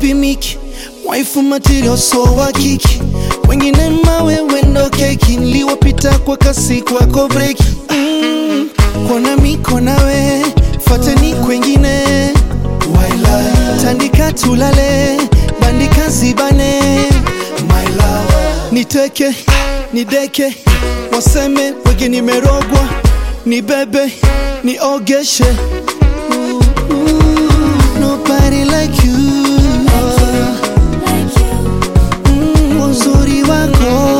haupimiki, waifu material so wakiki, wengine mawe wendo keki, niliwapita kwa kasi kwako break. Kona miko nawe, fateni kwengine, tandika tulale, bandika zibane, my love. Niteke, nideke, waseme wege nimerogwa, nibebe, niogeshe. Nobody like you, uzuri wako.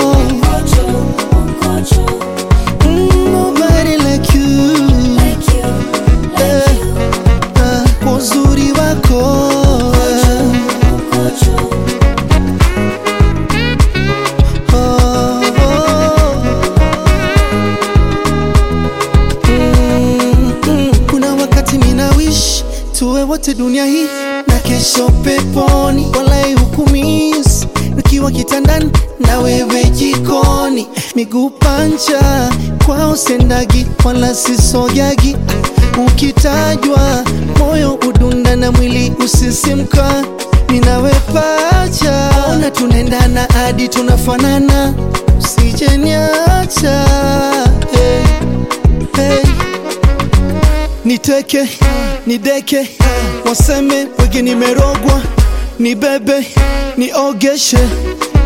Nobody like you, uzuri wako. Kuna wakati mina wish tuwe wote dunia hii na kesho peponi, walai hukumis nikiwa kitandani na wewe jikoni, miguu pancha kwa usendagi wala sisogagi, ukitajwa moyo udunda na mwili usisimka, ninawe pacha, ona tunaendana hadi tunafanana, usije niacha. Hey, hey. Niteke, nideke, waseme wege nimerogwa, nibebe, niogeshe.